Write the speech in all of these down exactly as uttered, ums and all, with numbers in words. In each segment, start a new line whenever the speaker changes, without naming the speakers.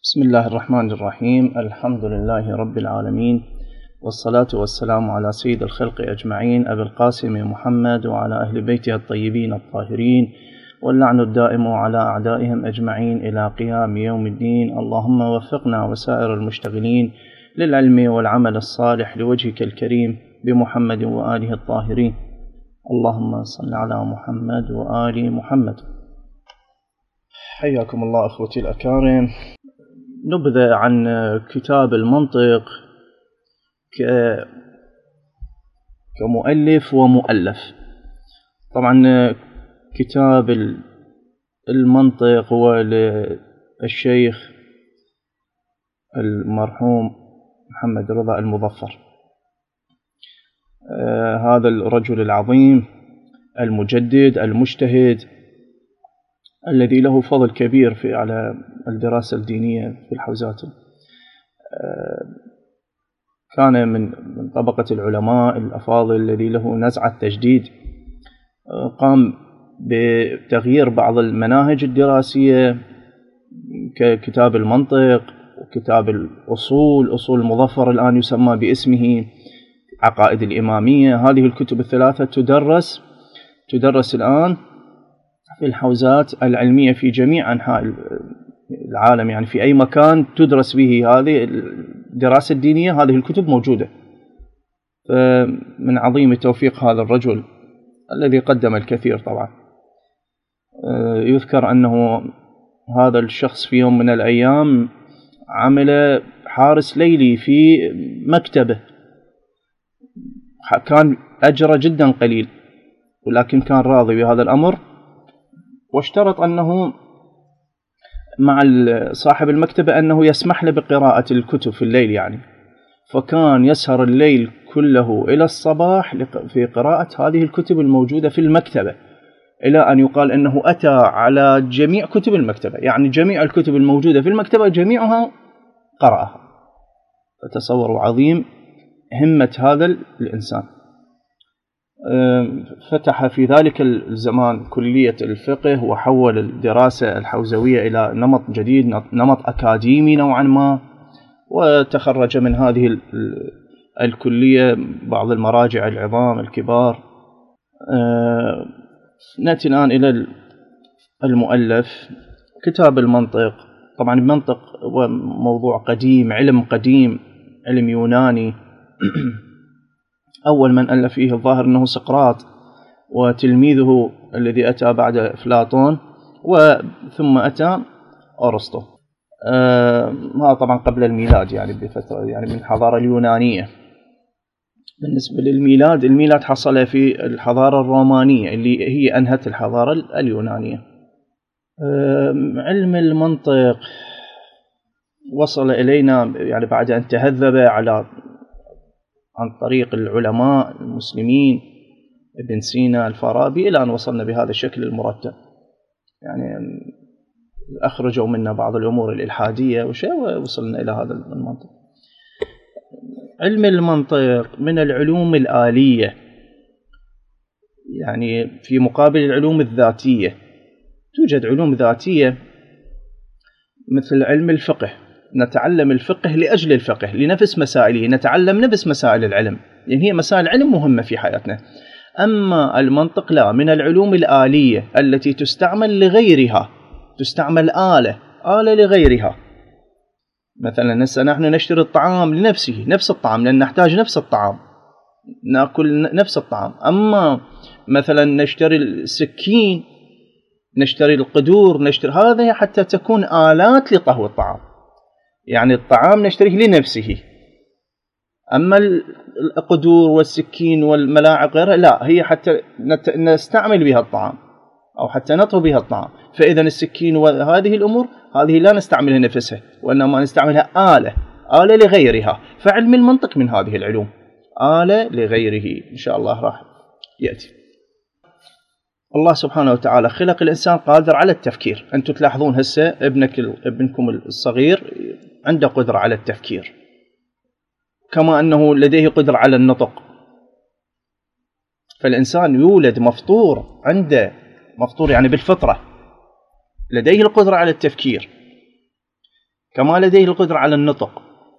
بسم الله الرحمن الرحيم. الحمد لله رب العالمين، والصلاة والسلام على سيد الخلق أجمعين أبي القاسم محمد وعلى أهل بيته الطيبين الطاهرين، واللعن الدائم على أعدائهم أجمعين إلى قيام يوم الدين. اللهم وفقنا وسائر المشتغلين للعلم والعمل الصالح لوجهك الكريم بمحمد وآله الطاهرين. اللهم صل على محمد وآل محمد. حياكم الله أخوتي الأكارم. نبذة عن كتاب المنطق كمؤلف ومؤلف. طبعا كتاب المنطق هو للشيخ المرحوم محمد رضا المظفر. هذا الرجل العظيم المجدد المجتهد الذي له فضل كبير في على الدراسة الدينية في الحوزات. كان من من طبقة العلماء الأفاضل الذي له نزعة تجديد. قام بتغيير بعض المناهج الدراسية ككتاب المنطق وكتاب الأصول، أصول المظفر الآن يسمى باسمه، عقائد الإمامية. هذه الكتب الثلاثة تدرس تدرس الآن في الحوزات العلمية في جميع أنحاء العالم، يعني في أي مكان تدرس به هذه الدراسة الدينية هذه الكتب موجودة. من عظيم توفيق هذا الرجل الذي قدم الكثير. طبعا يذكر أنه هذا الشخص في يوم من الأيام عمل حارس ليلي في مكتبه، كان أجره جدا قليل ولكن كان راضي بهذا الأمر، واشترط أنه مع صاحب المكتبة أنه يسمح له بقراءة الكتب في الليل يعني. فكان يسهر الليل كله إلى الصباح في قراءة هذه الكتب الموجودة في المكتبة، إلى أن يقال أنه أتى على جميع كتب المكتبة، يعني جميع الكتب الموجودة في المكتبة جميعها قرأها. فتصوروا عظيم همة هذا الإنسان. فتح في ذلك الزمان كلية الفقه وحول الدراسة الحوزوية إلى نمط جديد، نمط أكاديمي نوعا ما، وتخرج من هذه الكلية بعض المراجع العظام الكبار. نأتي الآن إلى المؤلف كتاب المنطق. طبعا المنطق هو موضوع قديم، علم قديم، علم يوناني. أول من ألف فيه الظاهر أنه سقراط وتلميذه الذي أتى بعد أفلاطون، وثم أتى أرسطو. هذا طبعا قبل الميلاد، يعني بفترة يعني من الحضارة اليونانية. بالنسبة للميلاد، الميلاد حصل في الحضارة الرومانية اللي هي أنهت الحضارة اليونانية. علم المنطق وصل إلينا يعني بعد أن تهذب على عن طريق العلماء المسلمين ابن سينا الفارابي إلى أن وصلنا بهذا الشكل المرتب. يعني أخرجوا منا بعض الأمور الإلحادية وشيء ووصلنا إلى هذا المنطق. علم المنطق من العلوم الآلية، يعني في مقابل العلوم الذاتية. توجد علوم ذاتية مثل علم الفقه، نتعلم الفقه لأجل الفقه لنفس مسائله، نتعلم نفس مسائل العلم لأن هي مسائل علم مهمة في حياتنا. أما المنطق لا، من العلوم الآلية التي تستعمل لغيرها، تستعمل آلة آلة لغيرها. مثلا نحن نشتري الطعام لنفسه، نفس الطعام، لأن نحتاج نفس الطعام، نأكل نفس الطعام. أما مثلا نشتري السكين، نشتري القدور، نشتري هذا حتى تكون آلات لطهو الطعام، يعني الطعام نشتريه لنفسه. أما القدور والسكين والملاعق غيرها لا، هي حتى نستعمل بها الطعام أو حتى نطهو بها الطعام. فإذا السكين وهذه الأمور هذه لا نستعملها نفسها، وإنما نستعملها آلة آلة لغيرها. فعلم المنطق من هذه العلوم، آلة لغيره. إن شاء الله راح يأتي. الله سبحانه وتعالى خلق الإنسان قادر على التفكير. أنتم تلاحظون هسه ابنك ابنكم الصغير عنده قدرة على التفكير، كما أنه لديه قدرة على النطق. فالإنسان يولد مفطور، عنده مفطور يعني بالفطرة، لديه القدرة على التفكير. كما لديه القدرة على النطق.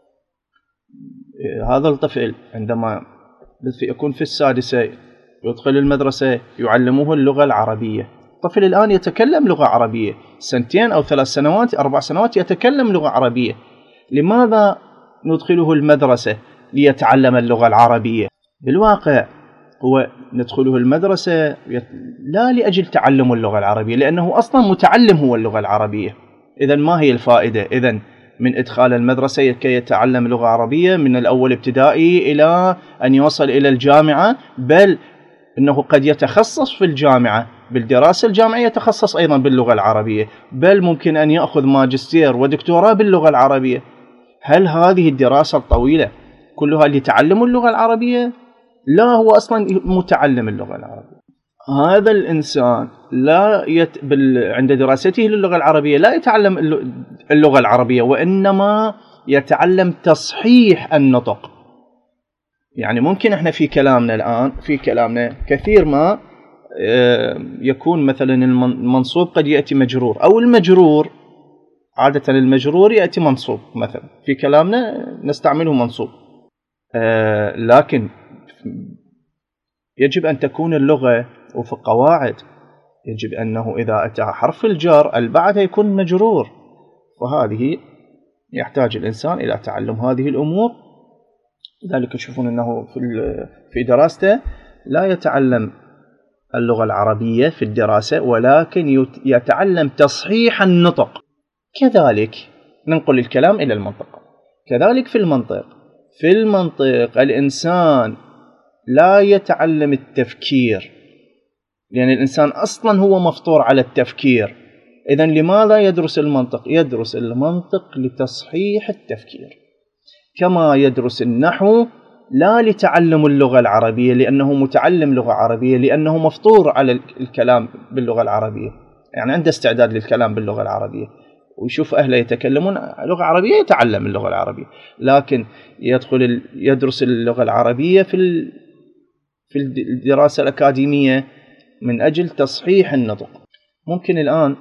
هذا الطفل عندما يكون في السادسة يدخل المدرسة يعلموه اللغة العربية، الطفل الآن يتكلم لغة عربية، سنتين أو ثلاث سنوات أربع سنوات يتكلم لغة عربية. لماذا ندخله المدرسة ليتعلم اللغة العربية؟ بالواقع هو ندخله المدرسة لا لأجل تعلم اللغة العربية، لأنه أصلا متعلم هو اللغة العربية. إذن ما هي الفائدة إذن من إدخال المدرسة كي يتعلم لغة عربية من الأول ابتدائي إلى أن يوصل إلى الجامعة؟ بل إنه قد يتخصص في الجامعة بالدراسة الجامعية، يتخصص أيضا باللغة العربية، بل ممكن أن يأخذ ماجستير ودكتوراه باللغة العربية. هل هذه الدراسة الطويلة كلها لتعلم اللغة العربية؟ لا، هو أصلا متعلم اللغة العربية. هذا الإنسان لا يت... بال... عند دراسته للغة العربية لا يتعلم اللغة العربية، وإنما يتعلم تصحيح النطق. يعني ممكن احنا في كلامنا الآن في كلامنا كثير ما يكون مثلا المنصوب قد يأتي مجرور، أو المجرور عادة المجرور يأتي منصوب، مثلا في كلامنا نستعمله منصوب. لكن يجب أن تكون اللغة وفي القواعد يجب أنه إذا أتى حرف الجر البعد يكون مجرور، وهذه يحتاج الإنسان إلى تعلم هذه الأمور. لذلك تشوفون أنه في في دراسته لا يتعلم اللغة العربية في الدراسة، ولكن يتعلم تصحيح النطق. كذلك ننقل الكلام إلى المنطق، كذلك في المنطق في المنطق الإنسان لا يتعلم التفكير، لأن الإنسان أصلا هو مفطور على التفكير. إذن لماذا يدرس المنطق؟ يدرس المنطق لتصحيح التفكير، كما يدرس النحو لا لتعلم اللغة العربية لأنه متعلم لغة عربية، لأنه مفطور على الكلام باللغة العربية، يعني عنده استعداد للكلام باللغة العربية، ويشوف أهله يتكلمون لغة عربية يتعلم اللغة العربية. لكن يدخل يدرس اللغة العربية في في الدراسة الأكاديمية من أجل تصحيح النطق. ممكن الآن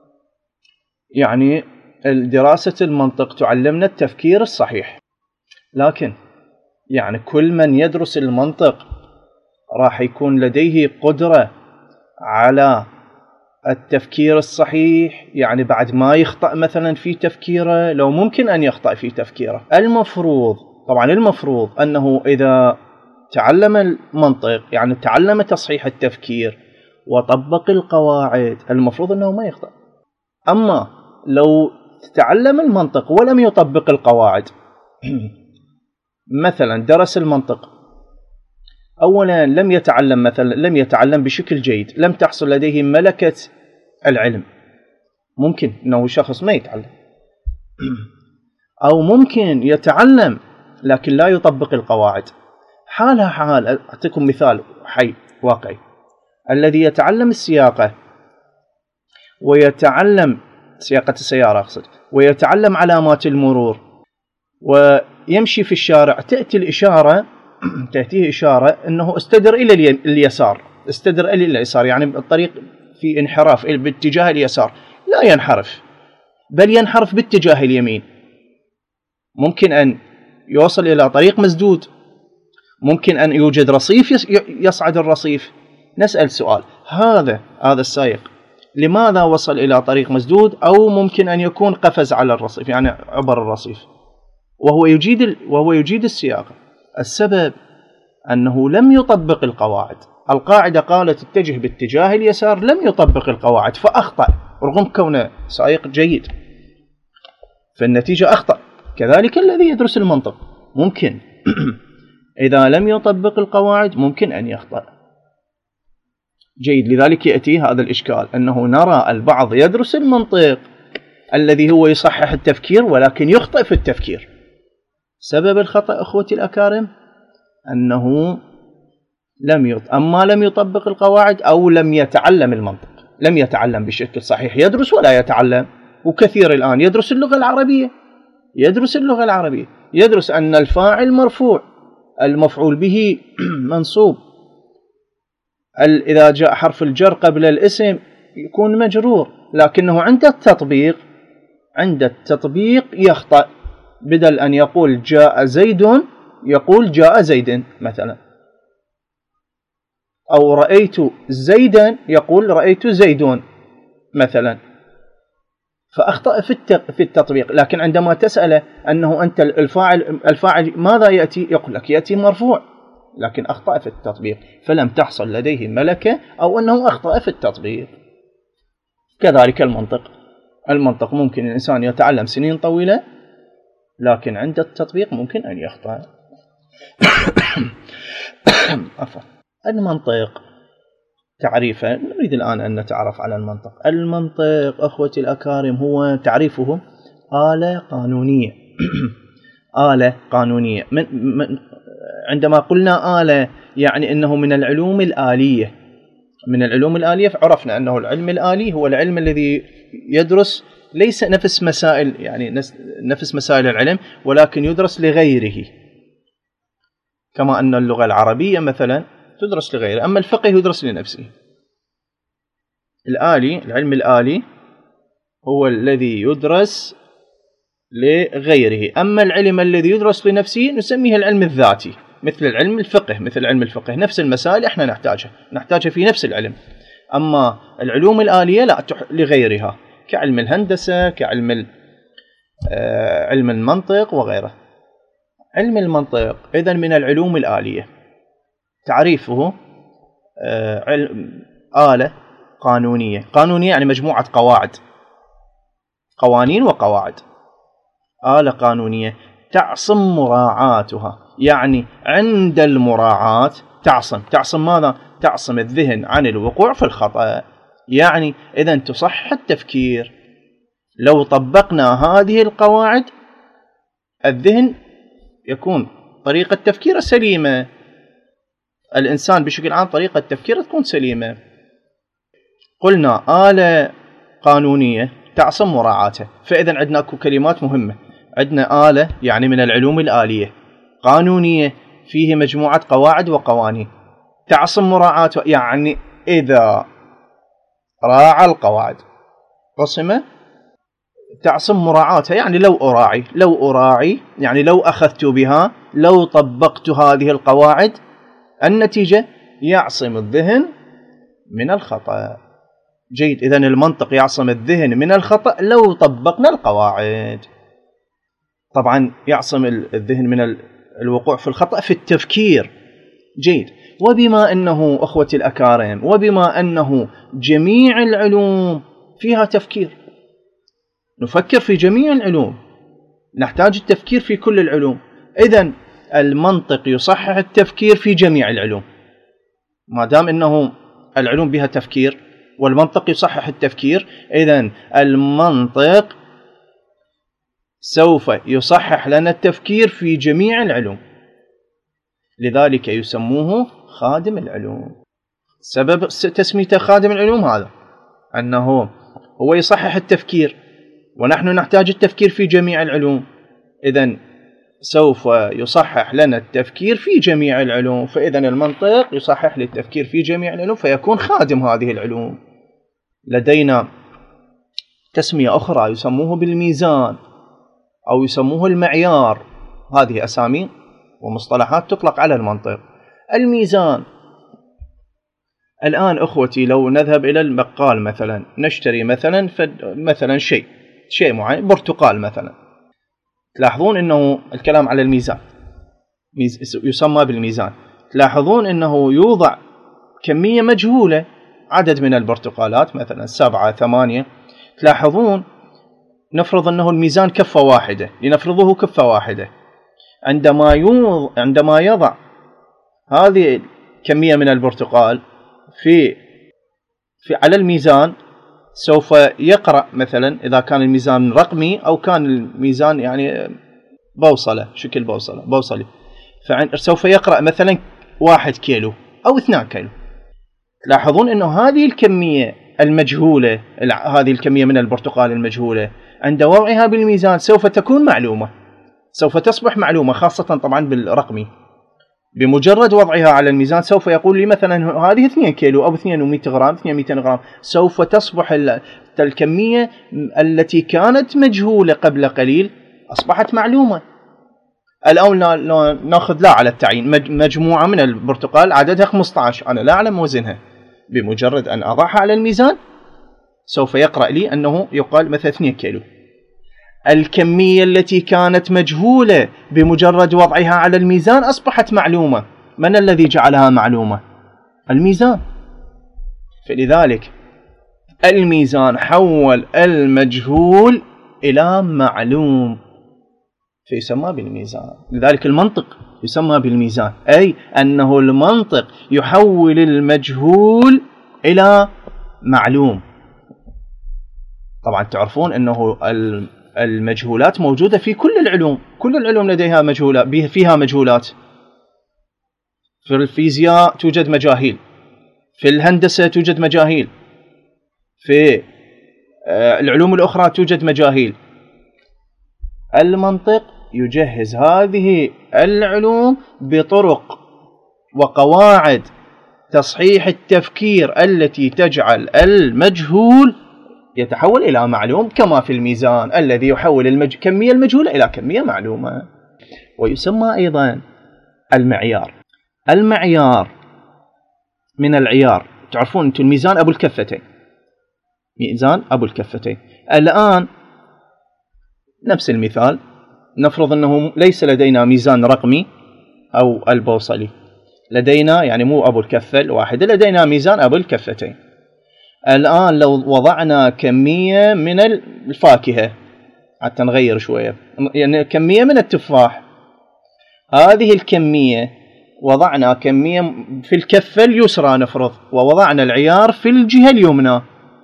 يعني دراسة المنطق تعلمنا التفكير الصحيح، لكن يعني كل من يدرس المنطق راح يكون لديه قدرة على التفكير الصحيح، يعني بعد ما يخطأ مثلا في تفكيره، لو ممكن أن يخطأ في تفكيره. المفروض طبعا المفروض أنه إذا تعلم المنطق يعني تعلم تصحيح التفكير وطبق القواعد، المفروض أنه ما يخطأ. أما لو تعلم المنطق ولم يطبق القواعد مثلا درس المنطق أولا لم يتعلم مثلا لم يتعلم بشكل جيد، لم تحصل لديه ملكة العلم، ممكن أنه شخص ما يتعلم، أو ممكن يتعلم لكن لا يطبق القواعد. حالها حال، أعطيكم مثال حي واقعي. الذي يتعلم السياقة ويتعلم سياقة السيارة أقصد ويتعلم علامات المرور ويمشي في الشارع، تأتي الإشارة تأتيه إشارة أنه استدر إلى اليسار، استدر إلى اليسار، يعني الطريق في انحراف باتجاه اليسار، لا ينحرف بل ينحرف باتجاه اليمين. ممكن أن يوصل إلى طريق مسدود، ممكن أن يوجد رصيف يصعد الرصيف. نسأل سؤال، هذا هذا السائق لماذا وصل إلى طريق مسدود؟ أو ممكن أن يكون قفز على الرصيف، يعني عبر الرصيف وهو يجيد وهو يجيد السياقة. السبب أنه لم يطبق القواعد. القاعدة قالت اتجه باتجاه اليسار، لم يطبق القواعد فأخطأ رغم كونه سائق جيد، فالنتيجة أخطأ. كذلك الذي يدرس المنطق ممكن إذا لم يطبق القواعد ممكن أن يخطأ. جيد، لذلك يأتي هذا الإشكال أنه نرى البعض يدرس المنطق الذي هو يصحح التفكير ولكن يخطئ في التفكير. سبب الخطأ أخوتي الأكارم أنه لم يط... أما لم يطبق القواعد أو لم يتعلم المنطق، لم يتعلم بشكل صحيح، يدرس ولا يتعلم. وكثير الآن يدرس اللغة العربية يدرس اللغة العربية يدرس أن الفاعل مرفوع، المفعول به منصوب، إذا جاء حرف الجر قبل الاسم يكون مجرور، لكنه عند التطبيق عند التطبيق يخطأ، بدل أن يقول جاء زيد يقول جاء زيد مثلا، أو رأيت زيدا يقول رأيت زيدون مثلا، فأخطأ في التطبيق. لكن عندما تسأله أنه أنت الفاعل الفاعل ماذا يأتي، يقول لك يأتي مرفوع، لكن أخطأ في التطبيق، فلم تحصل لديه ملكة أو أنه أخطأ في التطبيق. كذلك المنطق، المنطق ممكن الإنسان يتعلم سنين طويلة، لكن عند التطبيق ممكن أن يخطأ. المنطق تعريفه، نريد الآن أن نتعرف على المنطق. المنطق أخوتي الأكارم هو تعريفه آلة قانونية. آلة قانونية من من عندما قلنا آلة يعني أنه من العلوم الآلية. من العلوم الآلية عرفنا أنه العلم الآلي هو العلم الذي يدرس ليس نفس مسائل يعني نفس مسائل العلم، ولكن يدرس لغيره، كما أن اللغة العربية مثلا تدرس لغيره، أما الفقه يدرس لنفسه. الآلي، العلم الآلي هو الذي يدرس لغيره، أما العلم الذي يدرس لنفسه نسميه العلم الذاتي، مثل العلم الفقه مثل علم الفقه، نفس المسائل احنا نحتاجها نحتاجها في نفس العلم. أما العلوم الآلية لا، لغيرها، كعلم الهندسة، كعلم علم المنطق وغيره. علم المنطق إذن من العلوم الآلية. تعريفه آلة قانونية. قانونية يعني مجموعة قواعد، قوانين وقواعد. آلة قانونية تعصم مراعاتها، يعني عند المراعاة تعصم. تعصم ماذا؟ تعصم الذهن عن الوقوع في الخطأ. يعني إذن تصح التفكير. لو طبقنا هذه القواعد الذهن يكون طريقة تفكيره سليمة، الإنسان بشكل عام طريقة تفكيره تكون سليمة. قلنا آلة قانونية تعصم مراعاتها، فإذا عندنا أكو كلمات مهمة. عندنا آلة يعني من العلوم الآلية، قانونية فيه مجموعة قواعد وقوانين، تعصم مراعاتها يعني إذا راعى القواعد رسمة تعصم مراعاتها، يعني لو أراعي لو أراعي يعني لو أخذت بها، لو طبقت هذه القواعد النتيجة يعصم الذهن من الخطأ. جيد، إذن المنطق يعصم الذهن من الخطأ لو طبقنا القواعد. طبعا يعصم الذهن من الوقوع في الخطأ في التفكير. جيد، وبما أنه أخوتي الأكارم، وبما أنه جميع العلوم فيها تفكير، نفكر في جميع العلوم، نحتاج التفكير في كل العلوم، إذن المنطق يصحح التفكير في جميع العلوم. ما دام أنه العلوم بها تفكير والمنطق يصحح التفكير، إذن المنطق سوف يصحح لنا التفكير في جميع العلوم، لذلك يسموه خادم العلوم. سبب تسميته خادم العلوم هذا أنه هو يصحح التفكير، ونحن نحتاج التفكير في جميع العلوم، إذن سوف يصحح لنا التفكير في جميع العلوم، فإذن المنطق يصحح للتفكير في جميع العلوم فيكون خادم هذه العلوم. لدينا تسمية أخرى يسموه بالميزان أو يسموه المعيار، هذه أسامي ومصطلحات تطلق على المنطق. الميزان، الآن أخوتي لو نذهب إلى البقال مثلا نشتري مثلا مثلا شيء شيء معين، برتقال مثلا، تلاحظون أنه الكلام على الميزان يسمى بالميزان. تلاحظون أنه يوضع كمية مجهولة، عدد من البرتقالات مثلا سبعة ثمانية، تلاحظون نفرض أنه الميزان كفة واحدة، لنفرضه كفة واحدة، عندما يوضع عندما يضع هذه الكمية من البرتقال في في على الميزان سوف يقرأ مثلا إذا كان الميزان رقمي أو كان الميزان يعني بوصلة، شكل بوصلة بوصلي، فسوف يقرأ مثلا واحد كيلو أو اثنان كيلو. تلاحظون أنه هذه الكمية المجهولة، هذه الكمية من البرتقال المجهولة عند وضعها بالميزان سوف تكون معلومة، سوف تصبح معلومة، خاصة طبعا بالرقمي. بمجرد وضعها على الميزان سوف يقول لي مثلا هذه اثنين كيلو أو اثنين ومئة غرام اثنين ومئتين غرام، سوف تصبح الكمية التي كانت مجهولة قبل قليل أصبحت معلومة. الآن نأخذ لا على التعيين، مجموعة من البرتقال عددها خمسة عشر، أنا لا أعلم وزنها، بمجرد أن أضعها على الميزان سوف يقرأ لي أنه يقال مثلا اثنين كيلو. الكمية التي كانت مجهولة بمجرد وضعها على الميزان أصبحت معلومة. من الذي جعلها معلومة؟ الميزان. فلذلك الميزان حول المجهول إلى معلوم فيسمى بالميزان. لذلك المنطق يسمى بالميزان، أي أنه المنطق يحول المجهول إلى معلوم. طبعا تعرفون أنه المجهولات موجودة في كل العلوم، كل العلوم لديها مجهولات، فيها مجهولات. في الفيزياء توجد مجاهيل، في الهندسة توجد مجاهيل، في العلوم الأخرى توجد مجاهيل. المنطق يجهز هذه العلوم بطرق وقواعد تصحيح التفكير التي تجعل المجهول يتحول إلى معلوم، كما في الميزان الذي يحول الكمية المجهولة إلى كمية معلومة. ويسمى أيضا المعيار. المعيار من العيار، تعرفون أنتم الميزان أبو الكفتين، ميزان أبو الكفتين. الآن نفس المثال، نفرض أنه ليس لدينا ميزان رقمي أو البوصلي، لدينا يعني مو أبو الكفة الواحدة، لدينا ميزان أبو الكفتين. الآن لو وضعنا كمية من الفاكهة، حتى نغير شوية، يعني كمية من التفاح، هذه الكمية وضعنا كمية في الكفة اليسرى نفرض، ووضعنا العيار في الجهة اليمنى.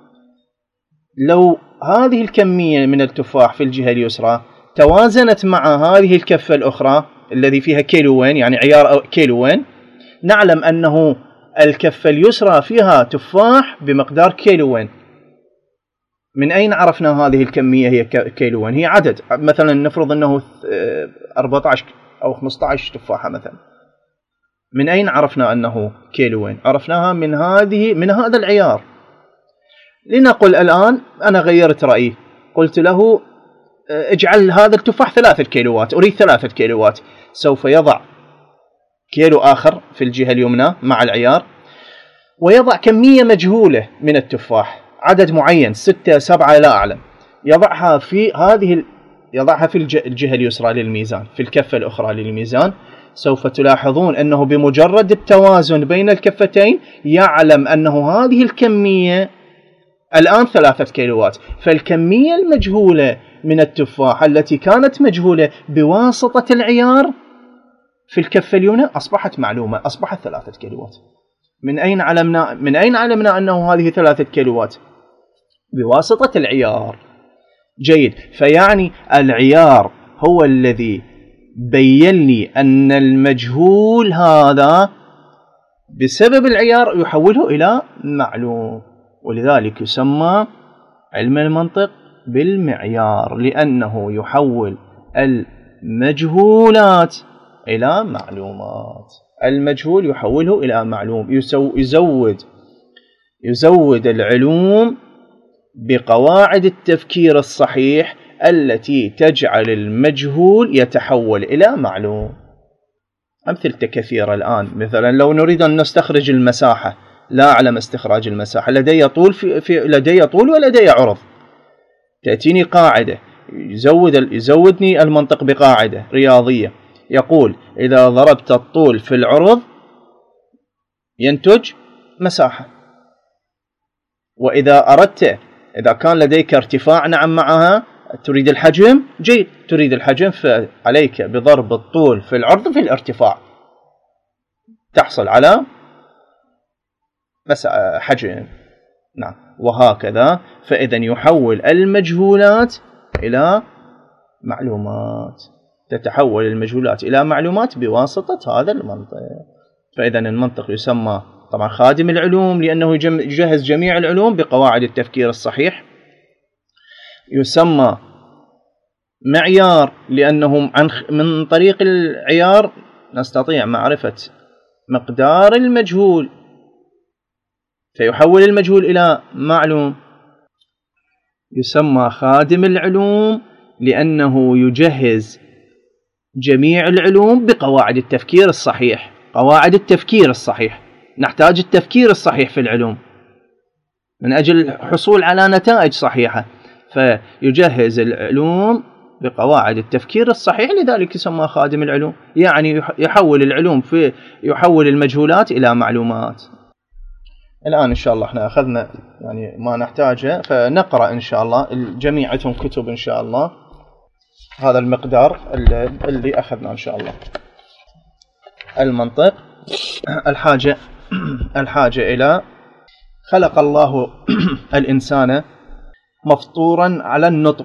لو هذه الكمية من التفاح في الجهة اليسرى توازنت مع هذه الكفة الأخرى الذي فيها كيلوين، يعني عيار كيلوين، نعلم أنه الكفة اليسرى فيها تفاح بمقدار كيلوين. من أين عرفنا هذه الكمية هي كيلوين؟ هي عدد، مثلا نفرض أنه أربعة عشر أو خمسة عشر تفاحة مثلا. من أين عرفنا أنه كيلوين؟ عرفناها من هذه من هذا العيار. لنقل الآن أنا غيرت رأيي، قلت له اجعل هذا التفاح ثلاثة كيلوات، أريد ثلاثة كيلوات. سوف يضع كيلو آخر في الجهة اليمنى مع العيار، ويضع كمية مجهولة من التفاح، عدد معين، ستة سبعة لا أعلم، يضعها في هذه يضعها في الجهة اليسرى للميزان، في الكفة الأخرى للميزان. سوف تلاحظون أنه بمجرد التوازن بين الكفتين يعلم أنه هذه الكمية الآن ثلاثة كيلوات، فالكمية المجهولة من التفاح التي كانت مجهولة بواسطة العيار في الكفة اليمنى أصبحت معلومة، أصبحت ثلاثة كيلوات. من أين علمنا من أين علمنا أنه هذه ثلاثة كيلوات؟ بواسطة العيار. جيد، فيعني العيار هو الذي بين لي أن المجهول هذا بسبب العيار يحوله إلى معلوم، ولذلك يسمى علم المنطق بالمعيار، لأنه يحول المجهولات إلى معلومات. المجهول يحوله إلى معلوم، يزود يزود العلوم بقواعد التفكير الصحيح التي تجعل المجهول يتحول إلى معلوم. أمثلة كثيرة الآن، مثلا لو نريد أن نستخرج المساحة، لا أعلم استخراج المساحة، لدي طول في, في لدي طول ولدي عرض، تأتيني قاعدة، يزود يزودني المنطق بقاعدة رياضية، يقول إذا ضربت الطول في العرض ينتج مساحة. وإذا أردت، إذا كان لديك ارتفاع نعم معها، تريد الحجم، جيد، تريد الحجم، فعليك بضرب الطول في العرض في الارتفاع تحصل على حجم. نعم، وهكذا. فإذا يحول المجهولات إلى معلومات، تتحول المجهولات إلى معلومات بواسطة هذا المنطق. فإذا المنطق يسمى طبعا خادم العلوم لأنه يجهز جميع العلوم بقواعد التفكير الصحيح. يسمى معيار لأنه من طريق العيار نستطيع معرفة مقدار المجهول فيحول المجهول إلى معلوم، يسمى خادم العلوم لأنه يجهز جميع العلوم بقواعد التفكير الصحيح. قواعد التفكير الصحيح، نحتاج التفكير الصحيح في العلوم من أجل الحصول على نتائج صحيحة، فيجهز العلوم بقواعد التفكير الصحيح، لذلك يسمى خادم العلوم، يعني يحول العلوم في يحول المجهولات إلى معلومات. الآن إن شاء الله احنا أخذنا يعني ما نحتاجه، فنقرأ إن شاء الله الجميع عندهم كتب إن شاء الله هذا المقدار اللي أخذنا إن شاء الله. المنطق، الحاجة الحاجة إلى خلق الله الإنسان مفطورا على النطق،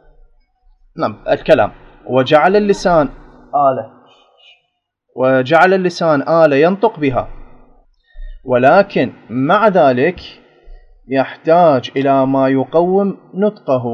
نعم الكلام، وجعل اللسان آلة وجعل اللسان آلة ينطق بها، ولكن مع ذلك يحتاج إلى ما يقوم نطقه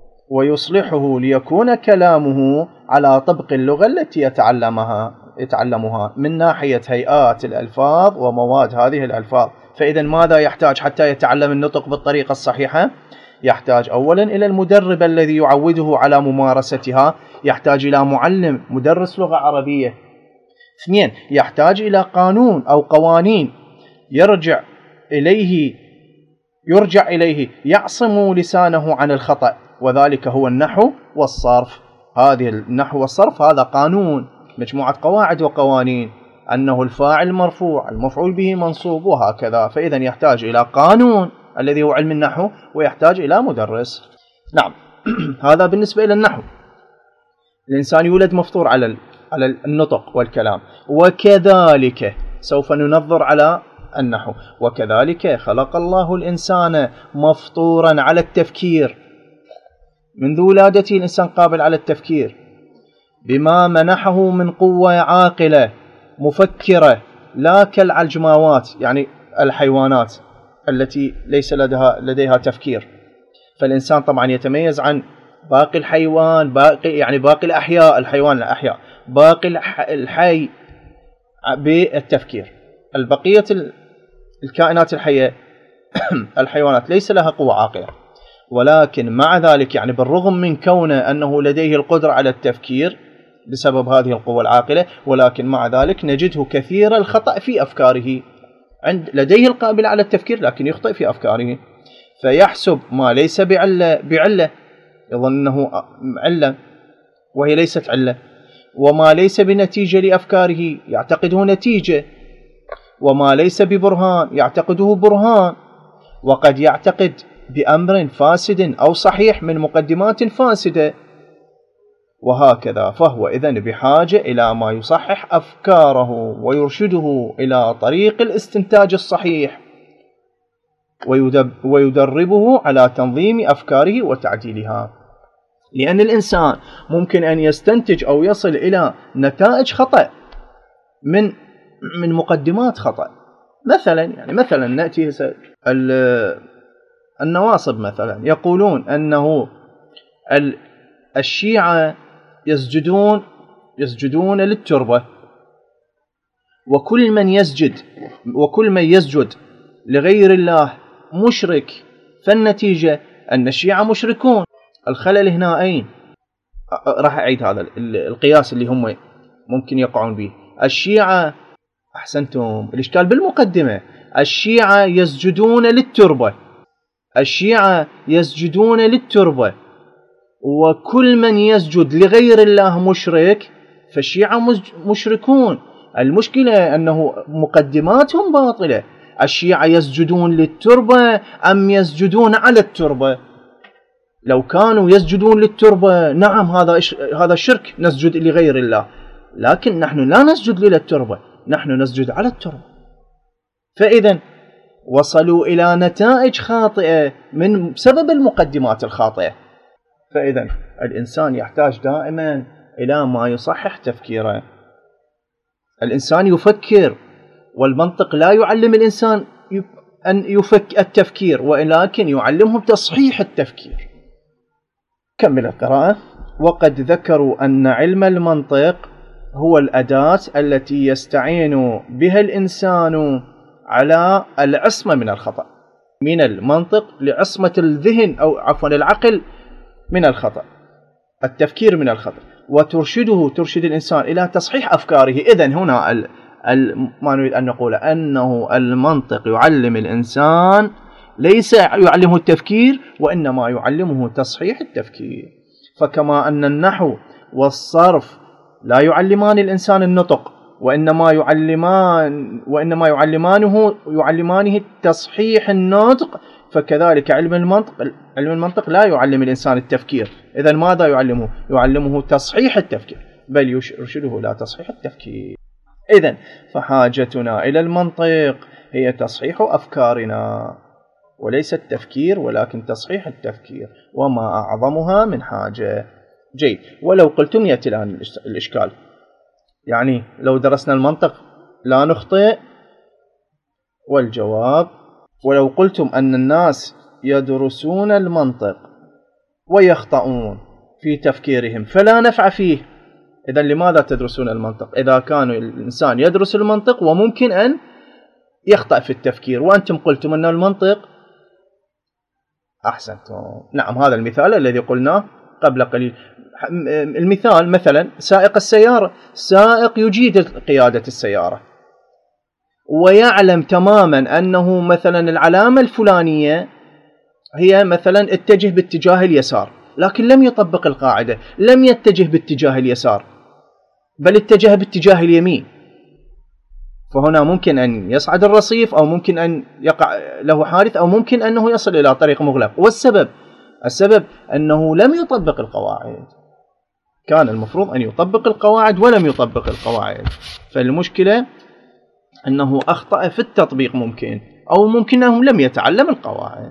ويصلحه ليكون كلامه على طبق اللغة التي يتعلمها يتعلمها من ناحية هيئات الألفاظ ومواد هذه الألفاظ. فإذا ماذا يحتاج حتى يتعلم النطق بالطريقة الصحيحة؟ يحتاج أولا إلى المدرب الذي يعوده على ممارستها، يحتاج إلى معلم مدرس لغة عربية. اثنين، يحتاج إلى قانون أو قوانين يرجع إليه يرجع إليه يعصم لسانه عن الخطأ، وذلك هو النحو والصرف. هذه النحو والصرف هذا قانون، مجموعة قواعد وقوانين، أنه الفاعل مرفوع، المفعول به منصوب، وهكذا. فإذا يحتاج إلى قانون الذي هو علم النحو، ويحتاج إلى مدرس. نعم هذا بالنسبة إلى النحو. الإنسان يولد مفطور على على النطق والكلام، وكذلك سوف ننظر على النحو. وكذلك خلق الله الإنسان مفطورا على التفكير، منذ ولادته الإنسان قابل على التفكير بما منحه من قوة عاقلة مفكرة، لا كالعجماوات يعني الحيوانات التي ليس لديها لديها تفكير. فالإنسان طبعا يتميز عن باقي الحيوان، باقي يعني باقي الأحياء، الحيوان الأحياء، باقي الحي بالتفكير. البقية الكائنات الحية الحيوانات ليس لها قوة عاقلة، ولكن مع ذلك يعني بالرغم من كونه أنه لديه القدرة على التفكير بسبب هذه القوة العاقلة، ولكن مع ذلك نجده كثير الخطأ في أفكاره. عند لديه القابلية على التفكير لكن يخطئ في أفكاره، فيحسب ما ليس بعلة بعلة، يظن أنه علة وهي ليست علة، وما ليس بنتيجة لأفكاره يعتقده نتيجة، وما ليس ببرهان يعتقده برهان، وقد يعتقد بأمر فاسد أو صحيح من مقدمات فاسدة، وهكذا. فهو إذن بحاجة إلى ما يصحح أفكاره ويرشده إلى طريق الاستنتاج الصحيح، ويدربه على تنظيم أفكاره وتعديلها. لأن الإنسان ممكن أن يستنتج أو يصل إلى نتائج خطأ من من مقدمات خطأ. مثلا يعني مثلا نأتي النواصب مثلا يقولون أنه الشيعة يسجدون يسجدون للتربة، وكل من يسجد وكل من يسجد لغير الله مشرك، فالنتيجة أن الشيعة مشركون. الخلل هنا أين؟ راح أعيد هذا القياس اللي هم ممكن يقعون به. الشيعة أحسنتم، الإشكال بالمقدمة. الشيعة يسجدون للتربة الشيعة يسجدون للتربة وكل من يسجد لغير الله مشرك، فالشيعة مشركون. المشكلة أنه مقدماتهم باطلة. الشيعة يسجدون للتربة أم يسجدون على التربة؟ لو كانوا يسجدون للتربة نعم هذا هذا شرك، نسجد لغير الله، لكن نحن لا نسجد للتربة، نحن نسجد على التربة. فإذا وصلوا إلى نتائج خاطئة من سبب المقدمات الخاطئة. فإذا الإنسان يحتاج دائما إلى ما يصحح تفكيره. الإنسان يفكر، والمنطق لا يعلم الإنسان أن يفك التفكير، ولكن يعلمه تصحيح التفكير. كمل القراءة. وقد ذكروا أن علم المنطق هو الأداة التي يستعين بها الإنسان على العصمة من الخطأ، من المنطق لعصمة الذهن أو عفوا العقل من الخطأ، التفكير من الخطأ، وترشده ترشد الإنسان إلى تصحيح أفكاره. إذن هنا ال ال ما نريد أن نقول أنه المنطق يعلم الإنسان ليس يعلمه التفكير، وإنما يعلمه تصحيح التفكير. فكما أن النحو والصرف لا يعلمان الإنسان النطق، وإنما يعلمان وإنما يعلمانه يعلمانه تصحيح النطق، فكذلك علم المنطق علم المنطق لا يعلم الإنسان التفكير. إذن ماذا يعلمه؟ يعلمه تصحيح التفكير، بل يرشده إلى تصحيح التفكير. إذن فحاجتنا إلى المنطق هي تصحيح أفكارنا، وليس التفكير ولكن تصحيح التفكير، وما أعظمها من حاجة. جيد. ولو قلتم يأتي الآن الإشكال، يعني لو درسنا المنطق لا نخطئ، والجواب ولو قلتم أن الناس يدرسون المنطق ويخطئون في تفكيرهم فلا نفع فيه، إذن لماذا تدرسون المنطق إذا كان الإنسان يدرس المنطق وممكن أن يخطأ في التفكير، وأنتم قلتم أن المنطق أحسنتم. نعم، هذا المثال الذي قلناه قبل قليل. المثال مثلا سائق السيارة، سائق يجيد قيادة السيارة ويعلم تماما أنه مثلا العلامة الفلانية هي مثلا اتجه باتجاه اليسار، لكن لم يطبق القاعدة، لم يتجه باتجاه اليسار بل اتجه باتجاه اليمين، فهنا ممكن أن يصعد الرصيف، أو ممكن أن يقع له حادث، أو ممكن أنه يصل إلى طريق مغلق. والسبب السبب أنه لم يطبق القواعد، كان المفروض أن يطبق القواعد ولم يطبق القواعد. فالمشكلة أنه أخطأ في التطبيق ممكن، أو ممكن أنه لم يتعلم القواعد.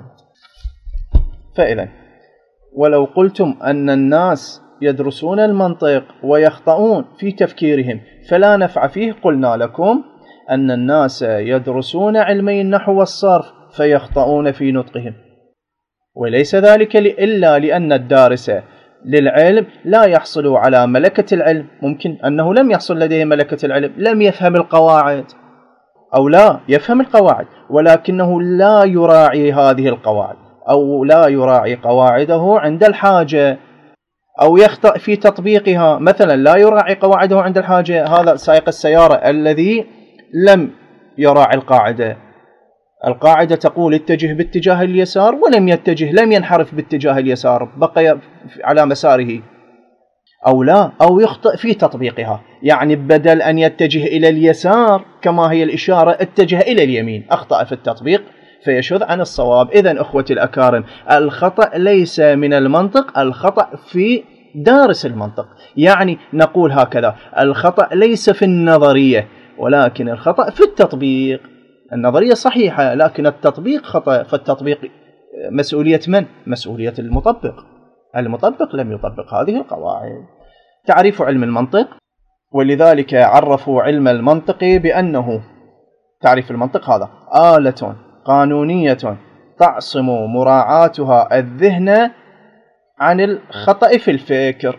فإذا ولو قلتم أن الناس يدرسون المنطق ويخطئون في تفكيرهم فلا نفع فيه، قلنا لكم أن الناس يدرسون علمي النحو والصرف فيخطئون في نطقهم، وليس ذلك إلا لأن الدارس للعلم لا يحصل على ملكة العلم، ممكن أنه لم يحصل لديه ملكة العلم، لم يفهم القواعد أو لا يفهم القواعد ولكنه لا يراعي هذه القواعد، أو لا يراعي قواعده عند الحاجة، أو يخطئ في تطبيقها. مثلا لا يراعي قواعده عند الحاجة، هذا سائق السيارة الذي لم يراعي القاعدة. القاعدة تقول اتجه باتجاه اليسار ولم يتجه، لم ينحرف باتجاه اليسار، بقي على مساره. أو لا أو يخطئ في تطبيقها، يعني بدل أن يتجه إلى اليسار كما هي الإشارة اتجه إلى اليمين، أخطأ في التطبيق فيشذ عن الصواب. إذن أخوتي الأكارم، الخطأ ليس من المنطق، الخطأ في دارس المنطق. يعني نقول هكذا، الخطأ ليس في النظرية ولكن الخطأ في التطبيق. النظرية صحيحة لكن التطبيق خطأ، فالتطبيق مسؤولية من؟ مسؤولية المطبق. المطبق لم يطبق هذه القواعد. تعريف علم المنطق، ولذلك عرفوا علم المنطق بأنه تعريف المنطق هذا آلة قانونية تعصم مراعاتها الذهن عن الخطأ في الفكر.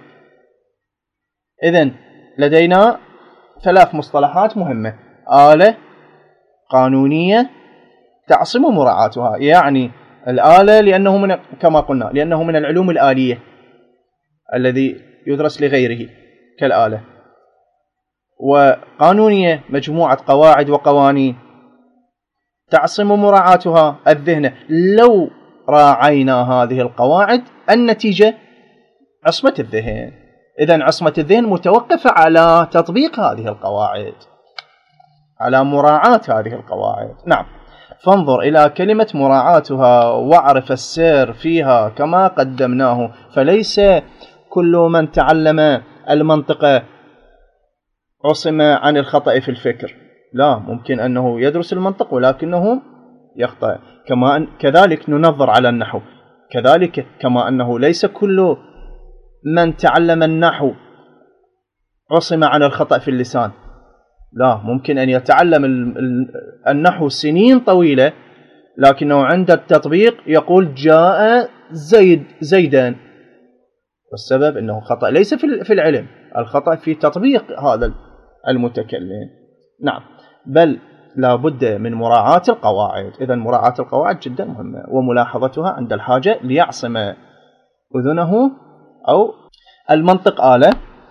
إذن لدينا ثلاث مصطلحات مهمة: آلة قانونية تعصم مراعاتها، يعني الآلة لأنه من كما قلنا لأنه من العلوم الآلية الذي يدرس لغيره كالآلة، وقانونية مجموعة قواعد وقوانين تعصم مراعاتها الذهن. لو راعينا هذه القواعد النتيجة عصمة الذهن. إذن عصمة الذهن متوقفة على تطبيق هذه القواعد، على مراعاة هذه القواعد. نعم، فانظر إلى كلمة مراعاتها واعرف السير فيها كما قدمناه. فليس كل من تعلم المنطق عصم عن الخطأ في الفكر، لا، ممكن أنه يدرس المنطق ولكنه يخطأ. كما أن كذلك ننظر على النحو، كذلك كما أنه ليس كل من تعلم النحو عصم عن الخطأ في اللسان، لا، ممكن أن يتعلم النحو سنين طويلة لكنه عند التطبيق يقول جاء زيد زيدان، والسبب أنه خطأ ليس في العلم، الخطأ في تطبيق هذا المتكلم. نعم، بل لا بد من مراعاة القواعد. إذا مراعاة القواعد جدا مهمة وملاحظتها عند الحاجة ليعصم أذنه. أو المنطق آلة،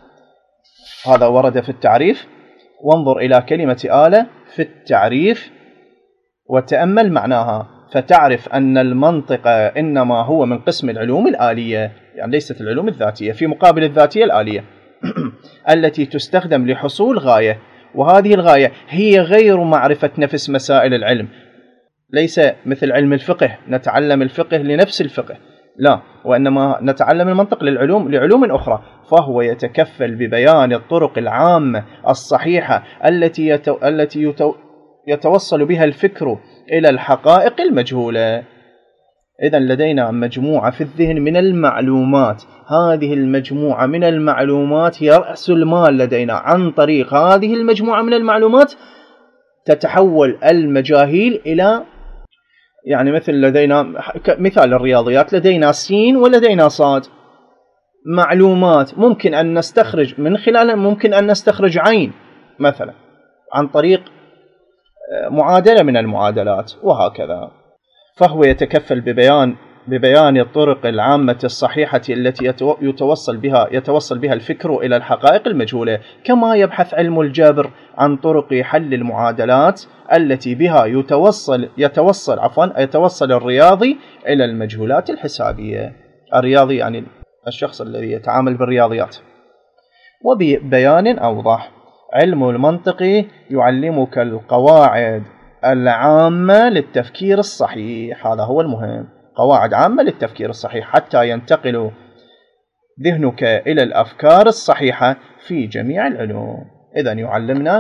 هذا ورد في التعريف، وانظر إلى كلمة آلة في التعريف وتأمل معناها فتعرف أن المنطق إنما هو من قسم العلوم الآلية، يعني ليست العلوم الذاتية، في مقابل الذاتية الآلية التي تستخدم لحصول غاية، وهذه الغاية هي غير معرفة نفس مسائل العلم. ليس مثل علم الفقه نتعلم الفقه لنفس الفقه، لا، وإنما نتعلم المنطق للعلوم لعلوم أخرى. فهو يتكفل ببيان الطرق العامة الصحيحة التي يتو... التي يتو... يتوصل بها الفكر إلى الحقائق المجهولة. إذن لدينا مجموعة في الذهن من المعلومات، هذه المجموعة من المعلومات هي رأس المال لدينا. عن طريق هذه المجموعة من المعلومات تتحول المجاهيل إلى، يعني مثل لدينا مثال الرياضيات، لدينا سين ولدينا صاد، معلومات ممكن أن نستخرج من خلالها، ممكن أن نستخرج عين مثلا عن طريق معادلة من المعادلات وهكذا. فهو يتكفل ببيان ببيان الطرق العامة الصحيحة التي يتوصل بها يتوصل بها الفكر إلى الحقائق المجهولة، كما يبحث علم الجبر عن طرق حل المعادلات التي بها يتوصل يتوصل عفوا يتوصل الرياضي إلى المجهولات الحسابية. الرياضي يعني الشخص الذي يتعامل بالرياضيات. وببيان أوضح، علم المنطق يعلمك القواعد العامة للتفكير الصحيح، هذا هو المهم، قواعد عامة للتفكير الصحيح حتى ينتقل ذهنك إلى الأفكار الصحيحة في جميع العلوم. إذن يعلمنا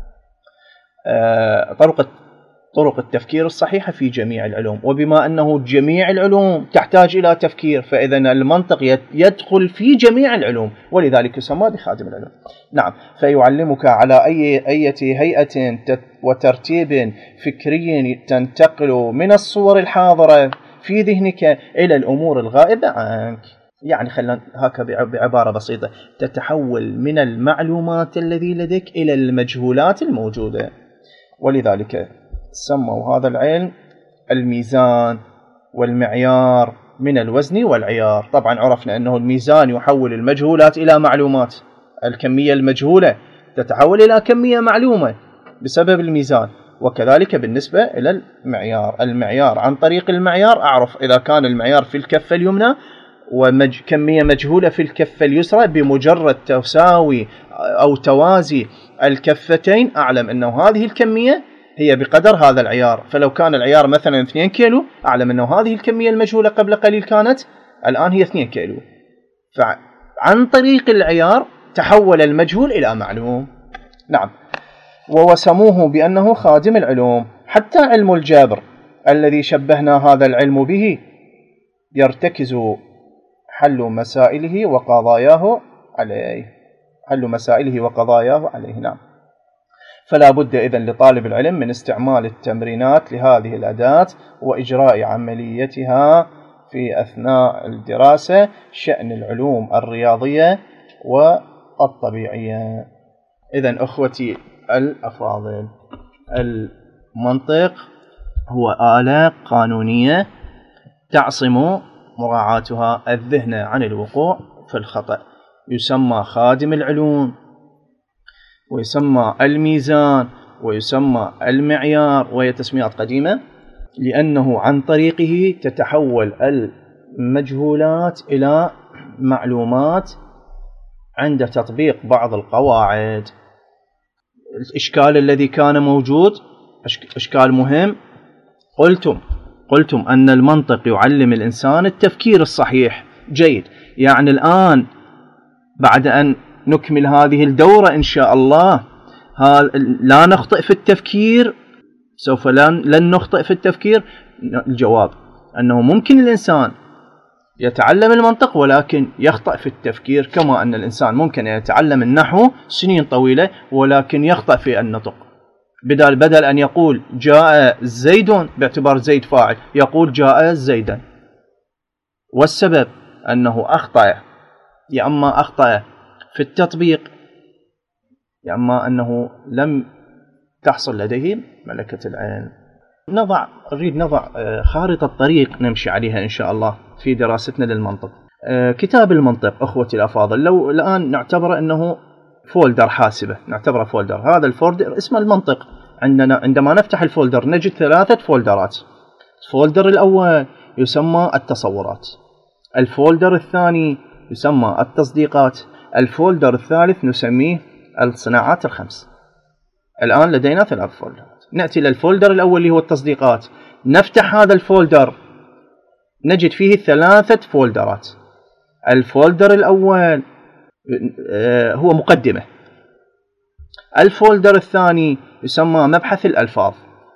طرق طرق التفكير الصحيحة في جميع العلوم، وبما أنه جميع العلوم تحتاج إلى تفكير فإذن المنطق يدخل في جميع العلوم، ولذلك يسمى بخادم العلوم. نعم، فيعلمك على أي أي هيئة وترتيب فكري تنتقل من الصور الحاضرة في ذهنك إلى الأمور الغائبة عنك. يعني خلينا هكذا بعبارة بسيطة، تتحول من المعلومات الذي لديك إلى المجهولات الموجودة. ولذلك سموا هذا العلم الميزان والمعيار من الوزن والعيار. طبعا عرفنا أنه الميزان يحول المجهولات إلى معلومات، الكمية المجهولة تتحول إلى كمية معلومة بسبب الميزان، وكذلك بالنسبة إلى المعيار. المعيار عن طريق المعيار أعرف إذا كان المعيار في الكفة اليمنى وكمية مجهولة في الكفة اليسرى، بمجرد تساوي أو توازي الكفتين أعلم أنه هذه الكمية هي بقدر هذا العيار. فلو كان العيار مثلا اثنين كيلو أعلم أنه هذه الكمية المجهولة قبل قليل كانت، الآن هي اثنين كيلو. فعن طريق العيار تحول المجهول إلى معلوم. نعم، ووسموه بأنه خادم العلوم. حتى علم الجبر الذي شبهنا هذا العلم به يرتكز حل مسائله وقضاياه عليه حل مسائله وقضاياه عليه نعم. فلا بد إذن لطالب العلم من استعمال التمرينات لهذه الأداة وإجراء عمليتها في أثناء الدراسة، شأن العلوم الرياضية والطبيعية. إذن أخوتي الأفاضل، المنطق هو آلة قانونية تعصم مراعاتها الذهن عن الوقوع في الخطأ. يسمى خادم العلوم، ويسمى الميزان، ويسمى المعيار، وهي تسميات قديمة، لأنه عن طريقه تتحول المجهولات إلى معلومات عند تطبيق بعض القواعد. الإشكال الذي كان موجود إشكال مهم. قلتم قلتم أن المنطق يعلم الإنسان التفكير الصحيح. جيد، يعني الآن بعد أن نكمل هذه الدورة إن شاء الله لا نخطئ في التفكير، سوف لن نخطئ في التفكير. الجواب أنه ممكن الإنسان يتعلم المنطق ولكن يخطأ في التفكير، كما أن الإنسان ممكن يتعلم النحو سنين طويلة ولكن يخطأ في النطق. بدل بدل أن يقول جاء زيد باعتبار زيد فاعل، يقول جاء زيدا، والسبب أنه أخطأ، يا أما أخطأ في التطبيق يا اما انه لم تحصل لديهم ملكة العين. نضع نريد نضع خارطة طريق نمشي عليها إن شاء الله في دراستنا للمنطق. كتاب المنطق أخوتي الأفاضل لو الآن نعتبره أنه فولدر حاسبة، نعتبره فولدر، هذا الفولدر اسمه المنطق. عندنا عندما نفتح الفولدر نجد ثلاثة فولدرات. الفولدر الأول يسمى التصورات، الفولدر الثاني يسمى التصديقات، الفولدر الثالث نسميه الصناعات الخمس. الآن لدينا ثلاث فولدرات. نأتي للفولدر الأول اللي هو التصديقات، نفتح هذا الفولدر نجد فيه ثلاثة فولدرات. الفولدر الأول هو مقدمة، الفولدر الثاني يسمى مبحث الألفاظ،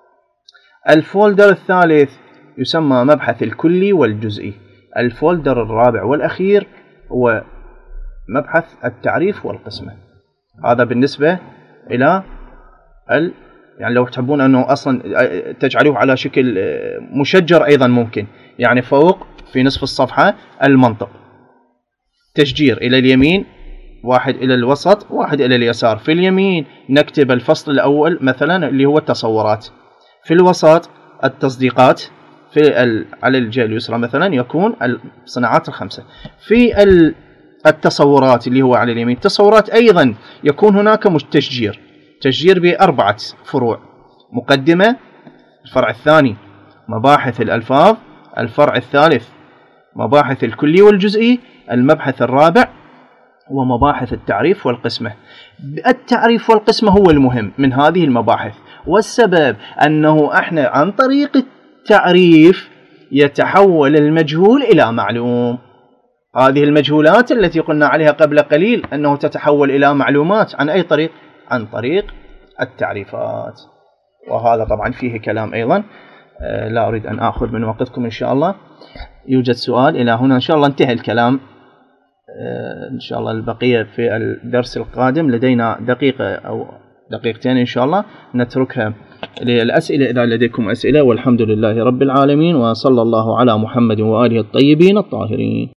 الفولدر الثالث يسمى مبحث الكلي والجزئي، الفولدر الرابع والأخير هو مبحث التعريف والقسمة. هذا بالنسبة إلى ال يعني لو تحبون أنه أصلا تجعلوه على شكل مشجر أيضا ممكن، يعني فوق في نصف الصفحة المنطق، تشجير إلى اليمين، واحد إلى الوسط، واحد إلى اليسار. في اليمين نكتب الفصل الأول مثلا اللي هو التصورات، في الوسط التصديقات، في ال... على الجهة اليسرى مثلا يكون الصناعات الخمسة. في التصورات اللي هو على اليمين التصورات أيضا يكون هناك تشجير، تشجير بأربعة فروع: مقدمة، الفرع الثاني مباحث الألفاظ، الفرع الثالث مباحث الكلي والجزئي، المبحث الرابع هو مباحث التعريف والقسمة. التعريف والقسمة هو المهم من هذه المباحث، والسبب أنه احنا عن طريق التعريف يتحول المجهول إلى معلوم. هذه المجهولات التي قلنا عليها قبل قليل أنه تتحول إلى معلومات عن أي طريق؟ عن طريق التعريفات. وهذا طبعا فيه كلام أيضا، لا أريد أن أخذ من وقتكم إن شاء الله. يوجد سؤال إلى هنا؟ إن شاء الله انتهى الكلام. إن شاء الله البقية في الدرس القادم، لدينا دقيقة أو دقيقتين إن شاء الله نتركها للأسئلة إذا لديكم أسئلة. والحمد لله رب العالمين، وصلى الله على محمد وآله الطيبين الطاهرين.